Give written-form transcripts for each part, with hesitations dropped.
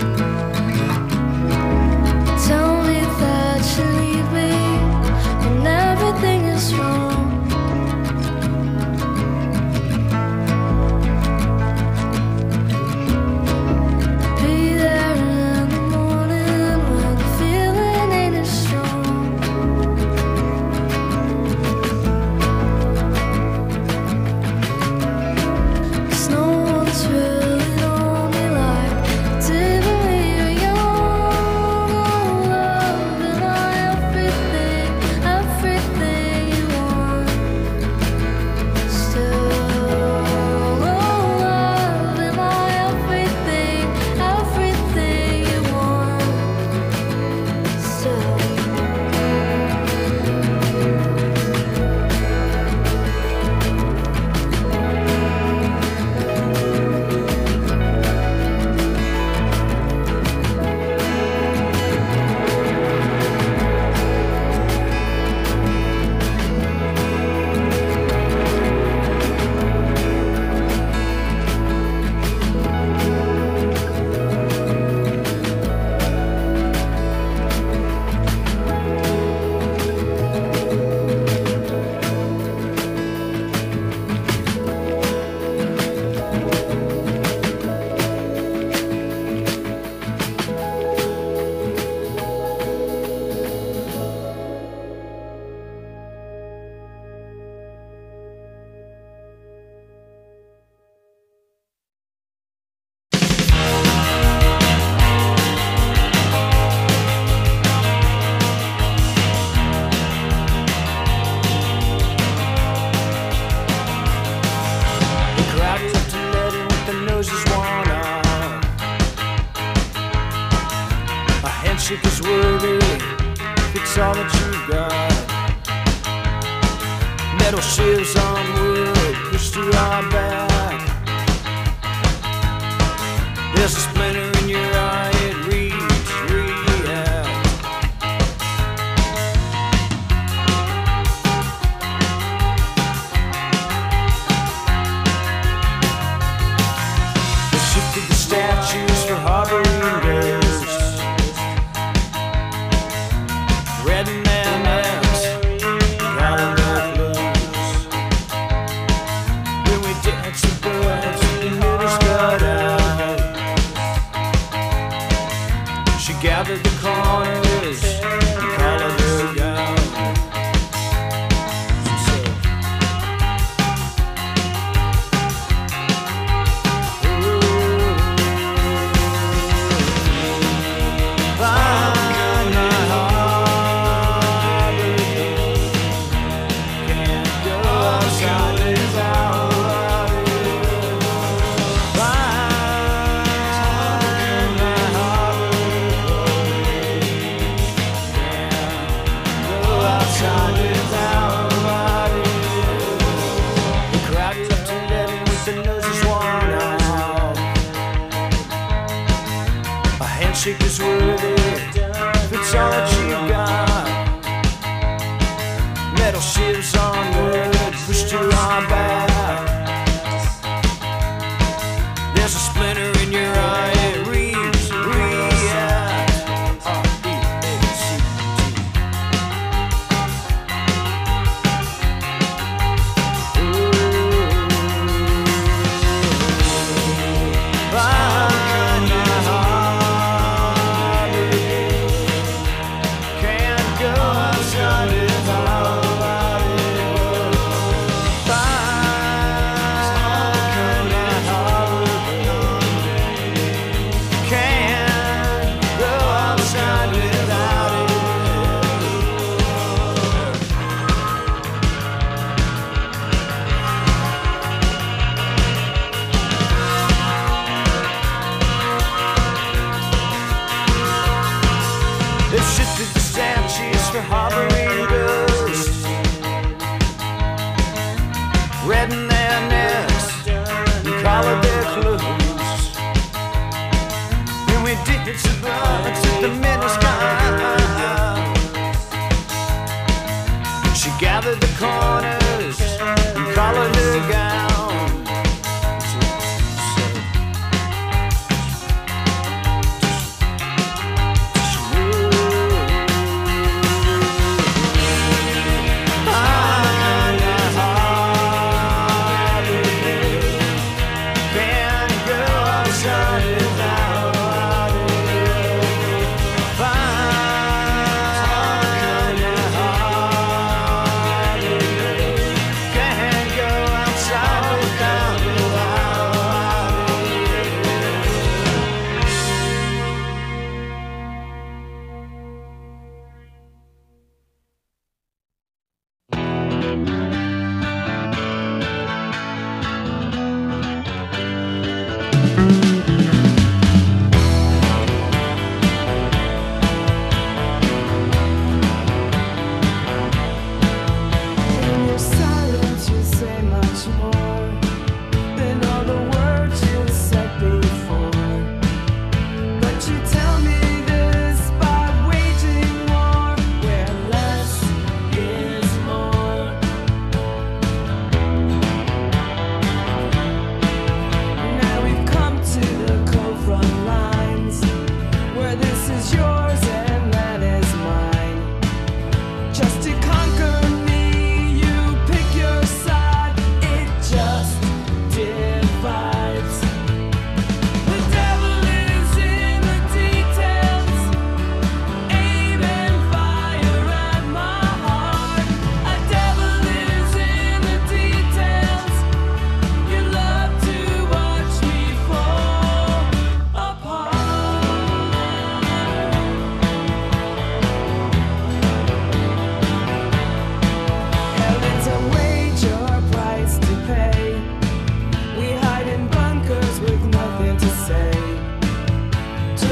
handshake is worthy, it's all that you got. Metal shivs on wood, pushed to our back. There's a splinter in your eye, it reads, react. They shifted the statues for harboring girls. Red and MS, calling their blues. When we dance the birds, the needles cut out. She gathered the corners and collared her gown. She said, find my heart again. Can't go outside without it. Find my heart again. Can't go outside without it. The crowd left 11 with their noses worn out. A handshake is worthy, if it's all that you got. Metal shivs on wood, pushed to our back. There's a splinter in your eye, it reads, react. R-E-A-C-T. Find my heart again. Can't go outside without it. Find my heart again. Can't go outside without it. They've shifted the statues for harboring ghosts. Redden their necks and collar their clothes. And we did some blood to the minnows gone. She gathered the corners and collared her gown. She said,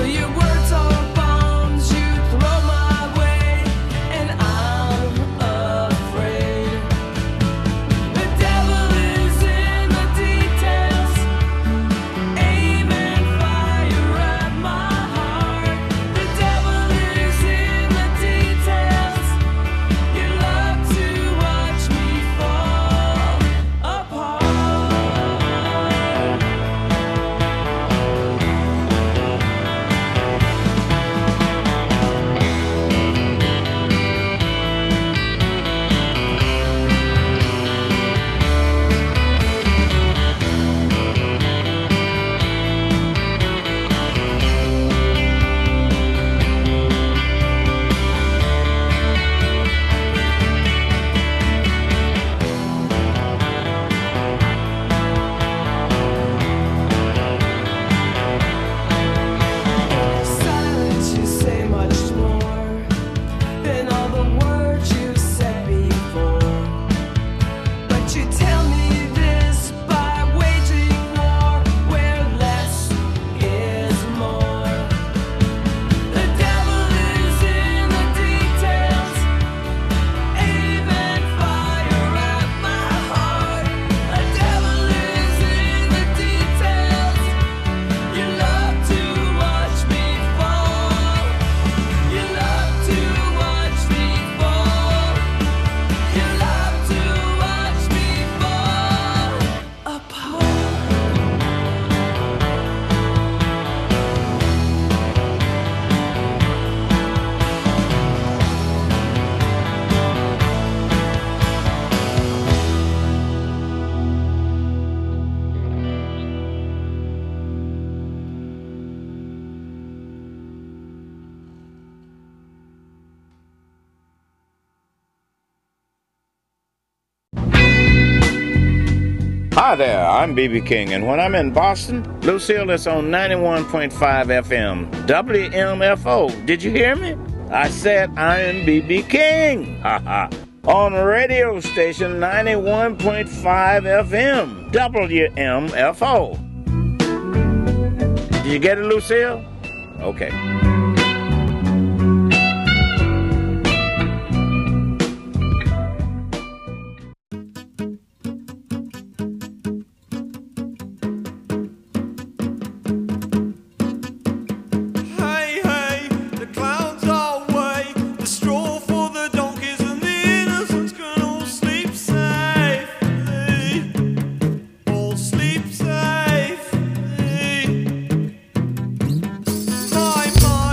Hi there, I'm B.B. King, and when I'm in Boston, Lucille is on 91.5 FM, WMFO. Did you hear me? I said I am B.B. King. On radio station 91.5 FM, WMFO. Did you get it, Lucille? Okay. My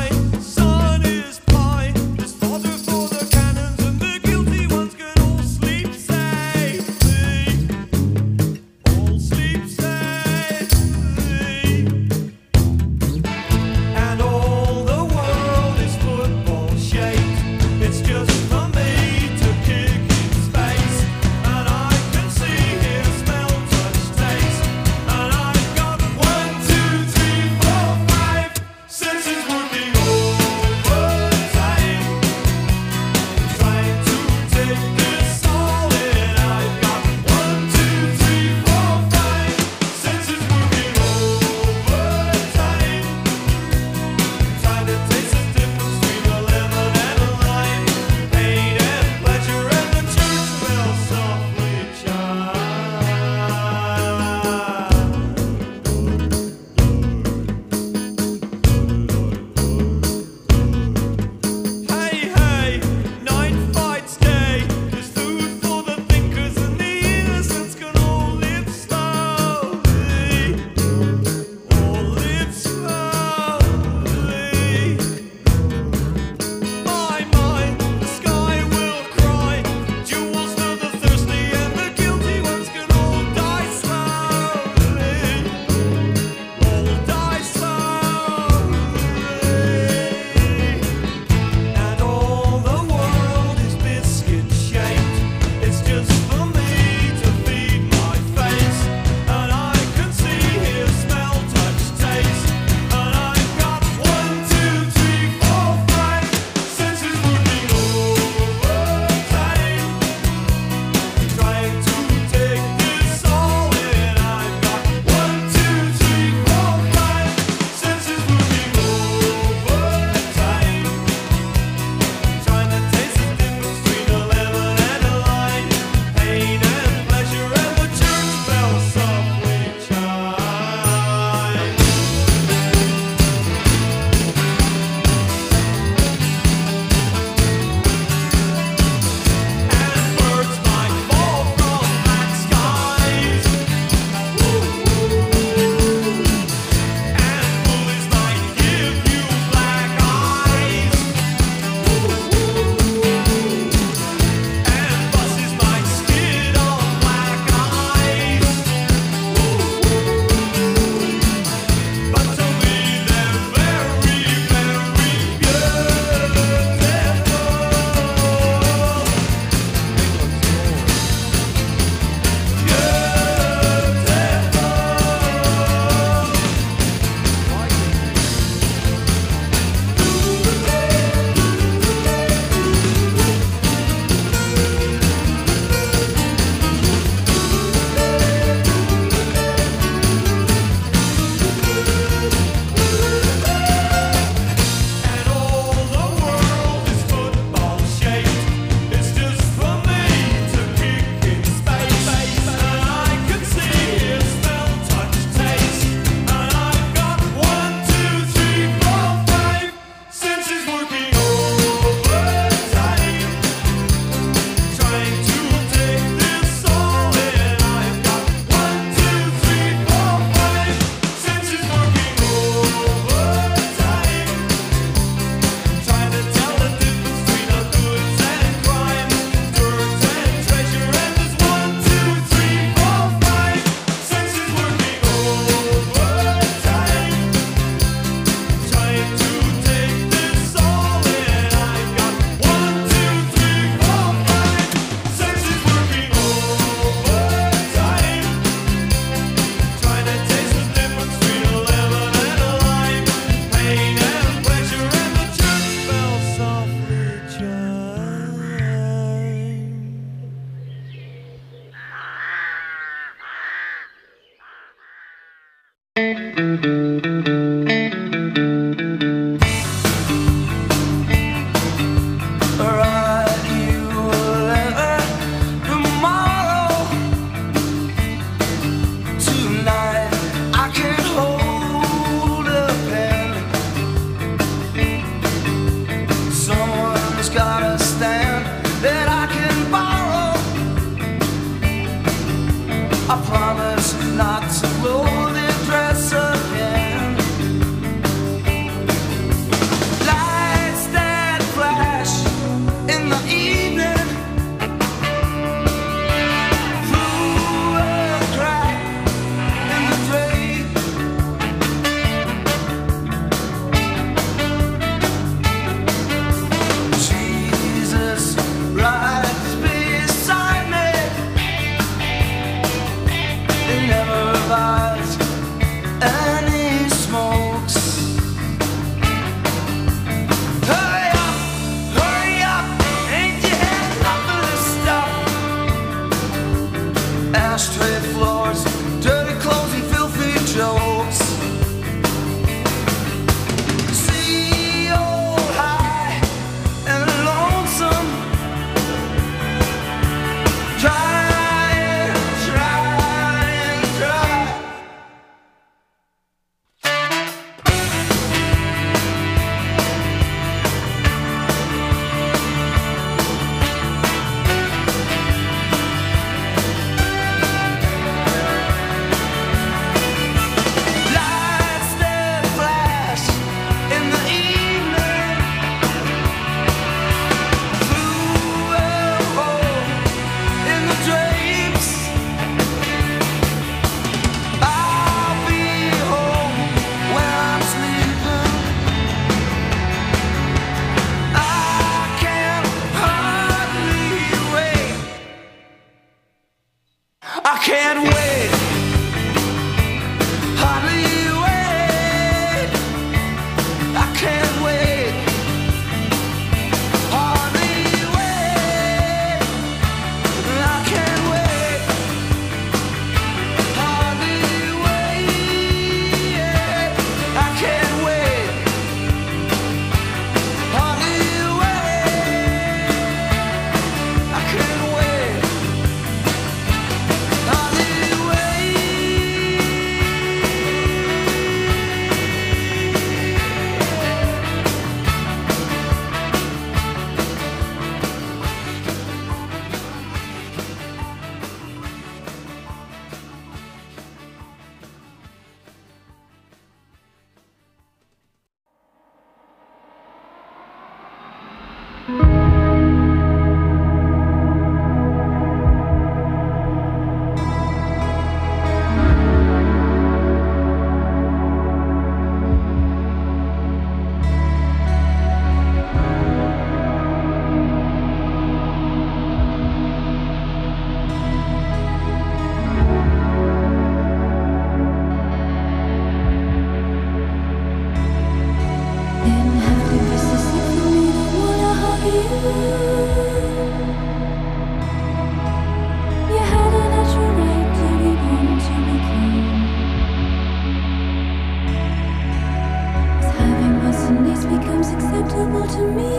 invisible to me.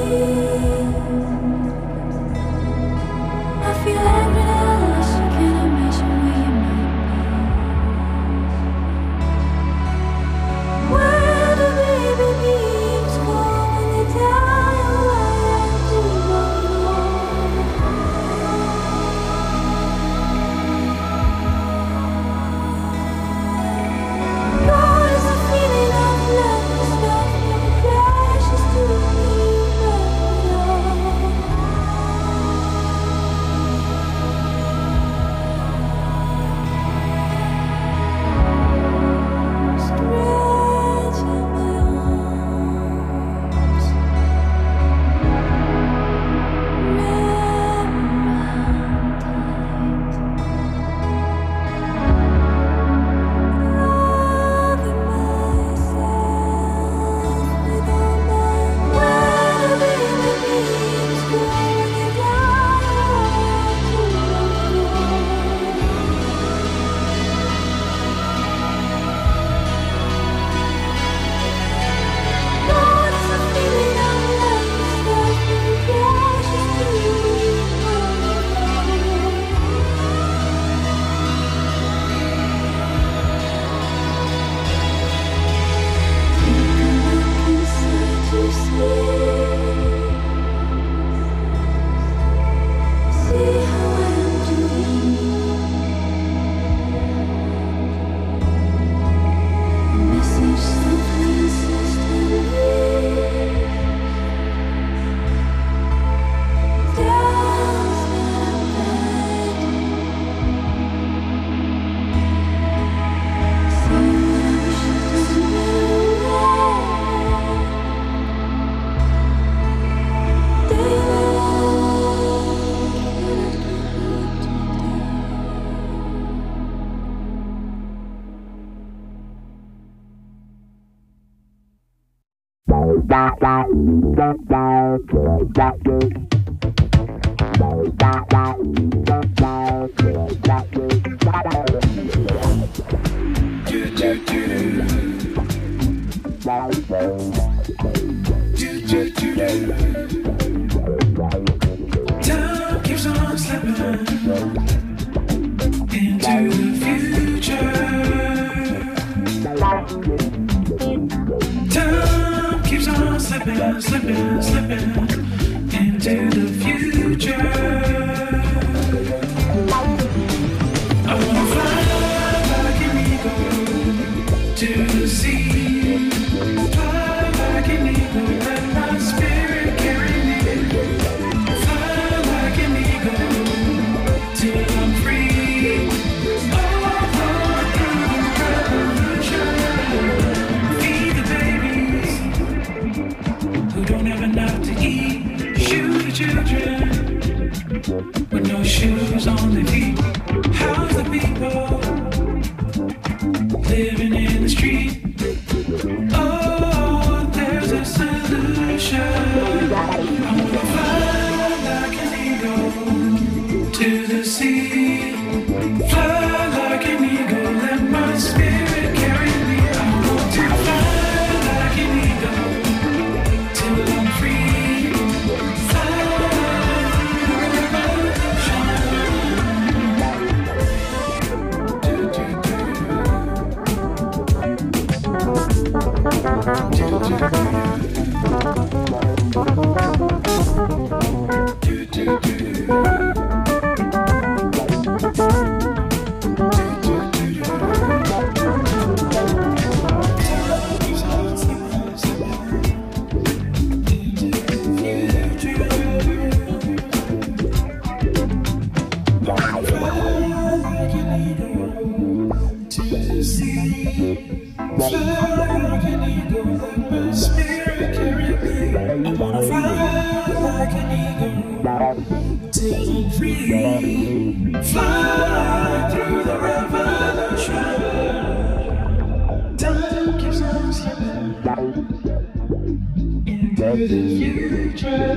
I feel endless, you can't imagine where you might be. Where do baby beings go when they die? I do not know. God is a feeling of love, love never crashes to me. Stretching my arms, wrap around tight, loving myself with all my where baby beings go when they die. God is a feeling of love, love never crashes to me. Inside to see how I am doing. Message softly insistently. Doubts that I'm bad. See what I wish it doesn't matter. Time keeps on slipping into the future. Time keeps on slipping, slipping, slipping into the future. I wanna fly like an eagle to the sea. Fly like an eagle, let my spirit carry me. Fly like an eagle till I'm free. All through the revolution. Feed the babies who don't have enough to eat. Shoot the children with no shoes on their feet. House the people living in the street. Oh, there's a solution. I wanna fly like an eagle to the sea. Fly like an eagle, let my spirit carry me. I want to fly like an eagle till I'm free. Fly through the revolution. Fly through the revolution. Time keeps on slipping into the future.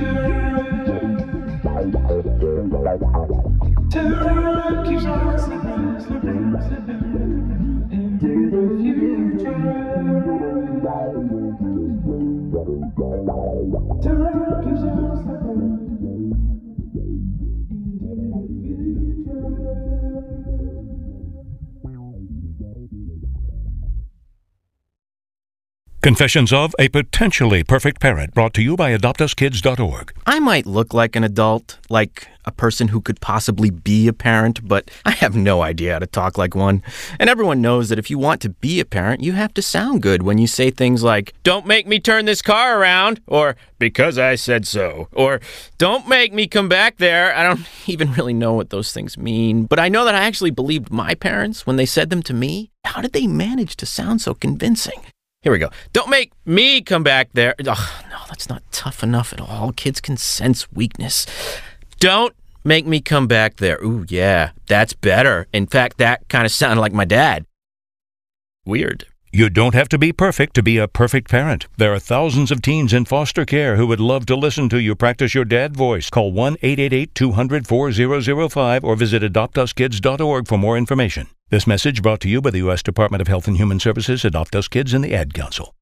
Time keeps on slipping, slipping, slipping into the future. Confessions of a Potentially Perfect Parent, brought to you by AdoptUsKids.org. I might look like an adult, like a person who could possibly be a parent, but I have no idea how to talk like one. And everyone knows that if you want to be a parent, you have to sound good when you say things like, "Don't make me turn this car around," or "because I said so," or "don't make me come back there." I don't even really know what those things mean, but I know that I actually believed my parents when they said them to me. How did they manage to sound so convincing? Here we go. "Don't make me come back there." Ugh, no, that's not tough enough at all. Kids can sense weakness. "Don't make me come back there." Ooh, yeah, that's better. In fact, that kind of sounded like my dad. Weird. You don't have to be perfect to be a perfect parent. There are thousands of teens in foster care who would love to listen to you practice your dad voice. Call 1-888-200-4005 or visit AdoptUsKids.org for more information. This message brought to you by the U.S. Department of Health and Human Services, Adopt Us Kids, and the Ad Council.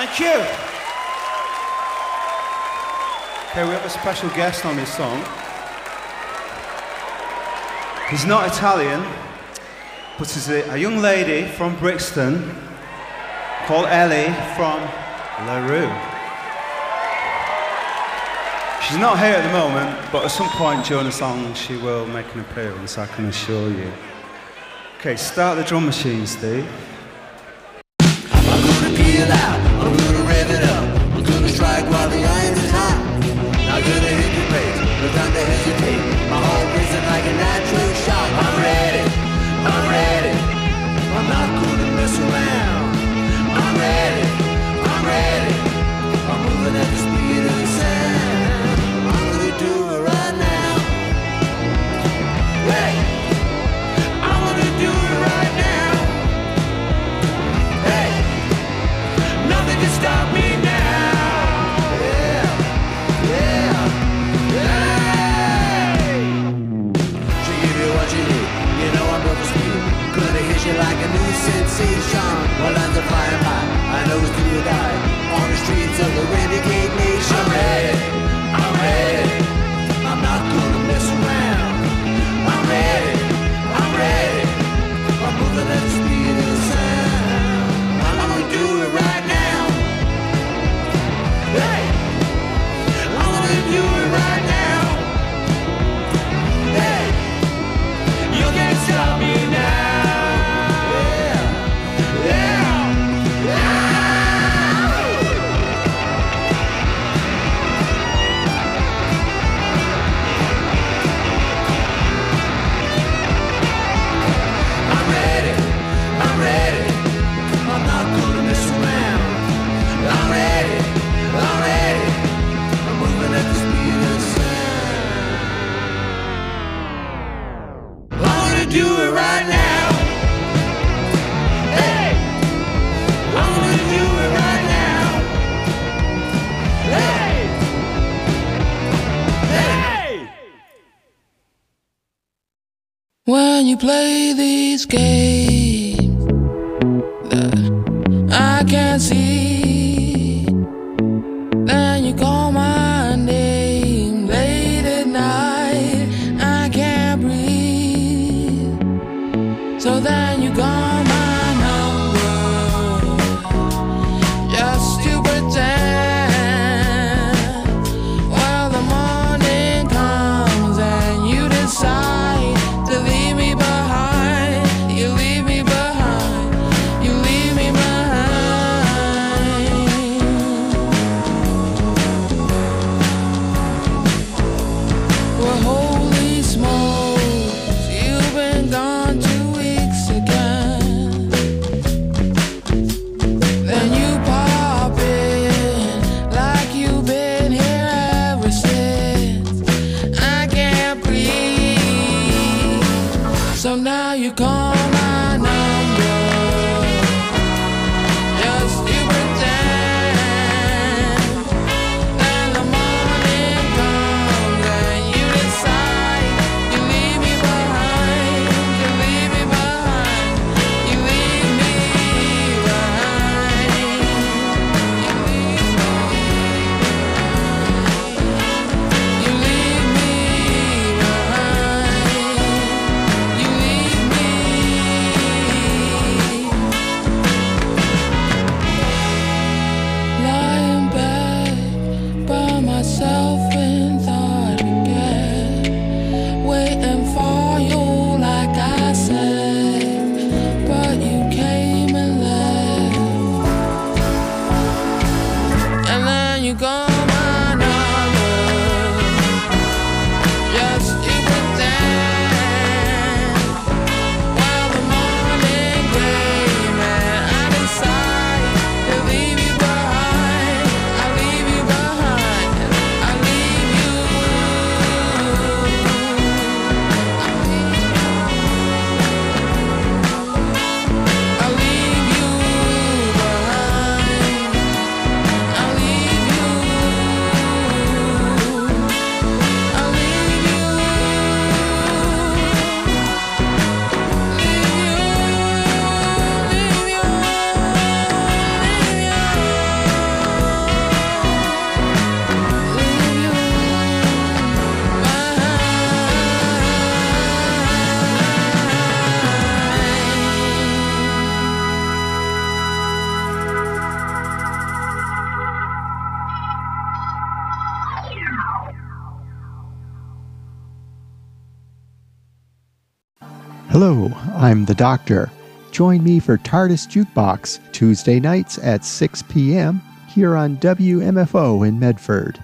Thank you. Okay, we have a special guest on this song. He's not Italian, but he's a young lady from Brixton called Ellie from LaRue. She's not here at the moment, but at some point during the song she will make an appearance, I can assure you. Okay, start the drum machine, Steve. I'm gonna peel out, I'm gonna rev it up, I'm gonna strike while the iron is hot. Not gonna hit the brakes, no time to hesitate. My heart racing like a natural shot. I'm ready, I'm ready. I'm not gonna mess around. I'm ready, I'm ready. I'm moving at the speed of the sound. I'm gonna do it right now. Hey, I'm gonna do it right now. Hey, nothing can stop me now. Yeah, yeah, hey. She give you what you need. You know I'm over speed. Gonna hit you like a new sensation. While lines are flying by, I know it's till you die. On the streets of the renegade nation. I'm ready, I'm ready. I'm not gonna mess around. I'm ready, I'm ready. I'm moving at the speed of the sound. I'm gonna do it right now. Hey, I'm gonna do it right now. Hey, you can't stop me now. Yeah, yeah, yeah. I'm ready, I'm ready. I'm not gonna mess around. I'm ready, I'm ready. I'm moving at the speed of the sound. I'm gonna do it right now. Hey, I'm gonna do it right now. Hey, hey. When you play these games that I can't see, then you call my name late at night, I can't breathe. So then you call my number just to pretend. Well, the morning comes and you decide to leave me behind. You leave me behind. You leave me behind. Well, holy smokes, you've been gone 2 weeks again. Then you pop in like you've been here ever since. I can't breathe. So now you call my number just to pretend. Then the morning comes and you decide you leave me behind. You leave me behind. You leave me behind. You leave me behind. You leave me behind. You leave me Hello, I'm the Doctor. Join me for TARDIS Jukebox Tuesday nights at 6 p.m. here on WMFO in Medford.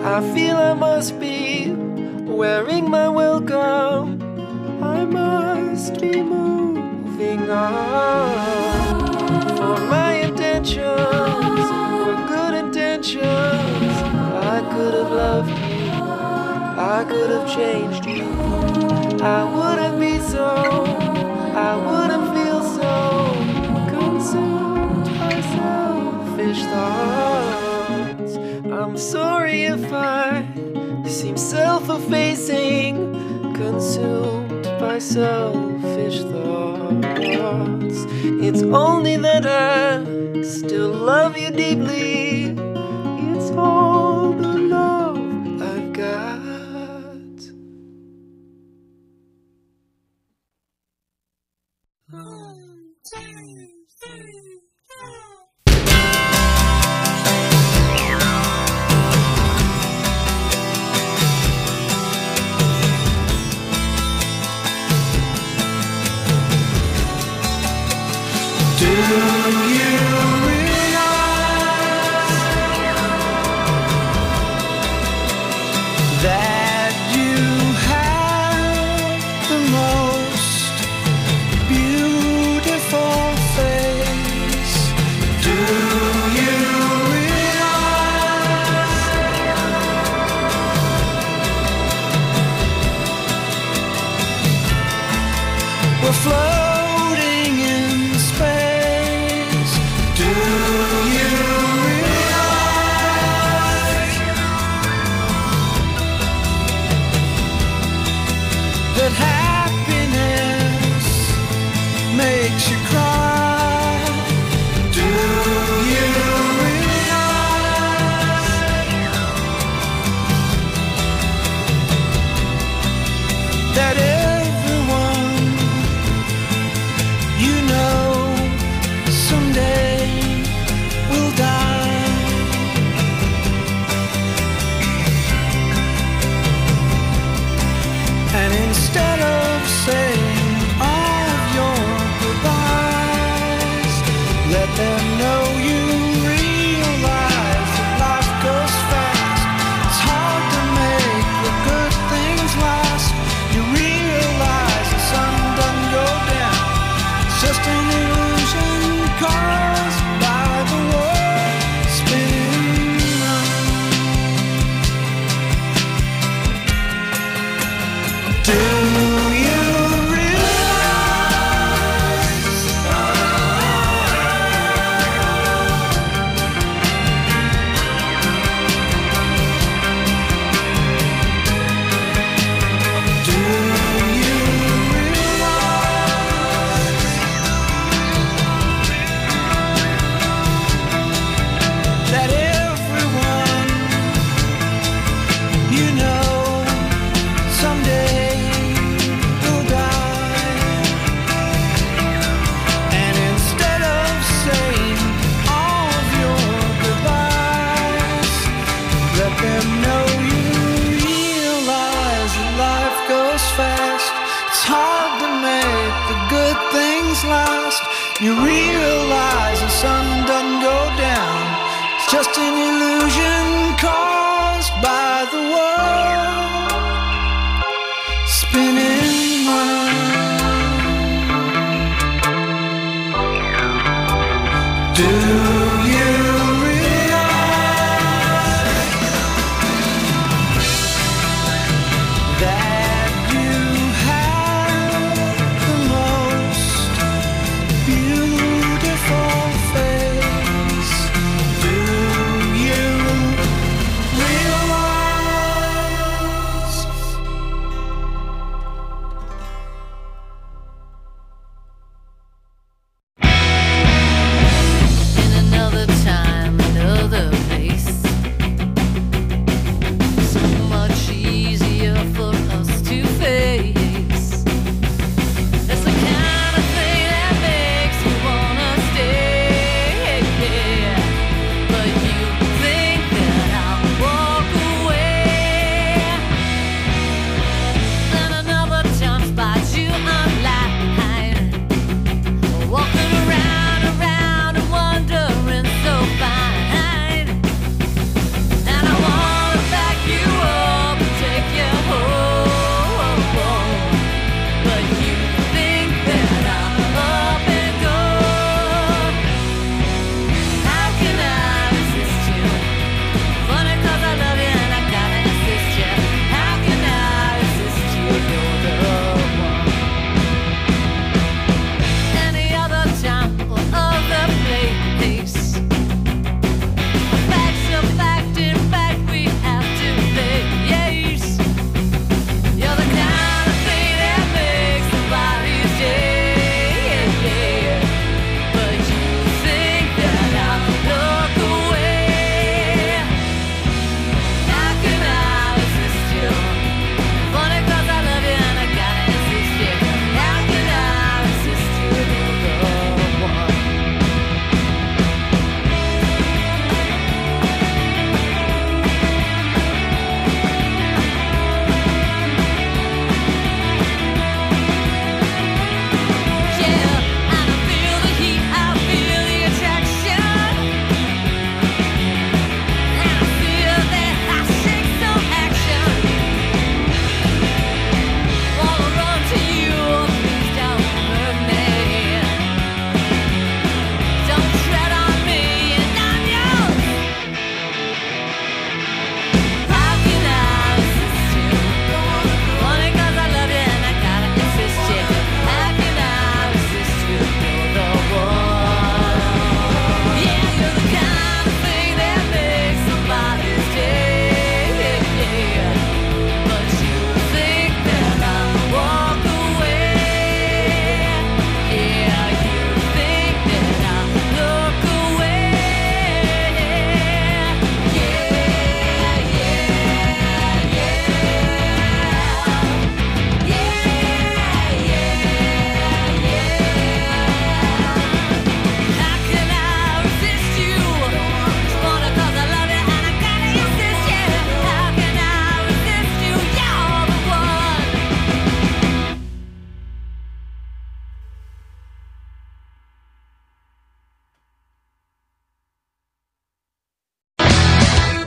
I feel I must be wearing my welcome. I must be moving on. For my intentions were good intentions. I could have loved you, I could have changed you. I wouldn't be so, I wouldn't feel so consumed by selfish thoughts. I'm sorry if I seem self-effacing, consumed by selfish thoughts. It's only that I still love you deeply. It's all the love I've got. Do you realize that you have the most beautiful face? Do you realize we're floating in space? Do you realize that happiness makes you cry? Do you realize that everyone you know someday will die? And instead of saying all of your goodbyes, let them know you realize that life goes fast. It's hard to make the good things last. You realize the sun doesn't go down. It's just an illusion caused by the world spinning round. Do you realize Do you realize that everyone you know someday will die? And instead of saying all of your goodbyes, let them know you realize that life goes fast. It's hard to make the good things last. You realize the sun doesn't go down. It's just an illusion caused by the world spinning round. Do you realize that you have the most beautiful face? Do you realize? In another time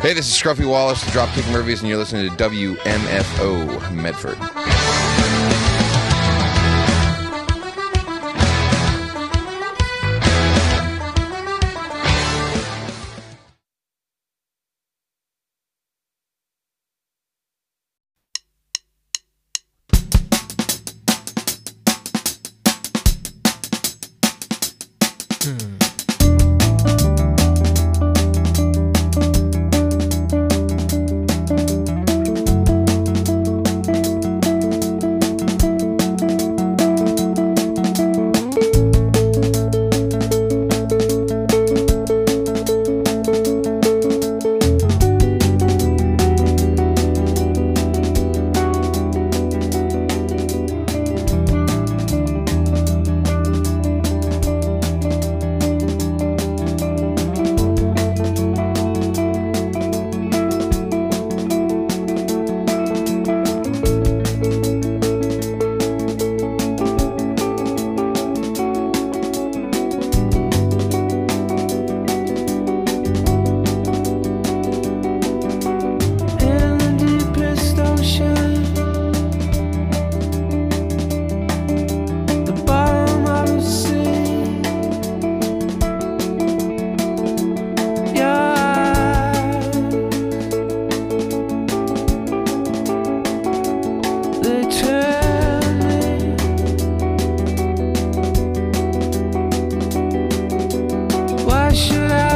Hey, this is Scruffy Wallace, the Dropkick Murphys, and you're listening to WMFO Medford.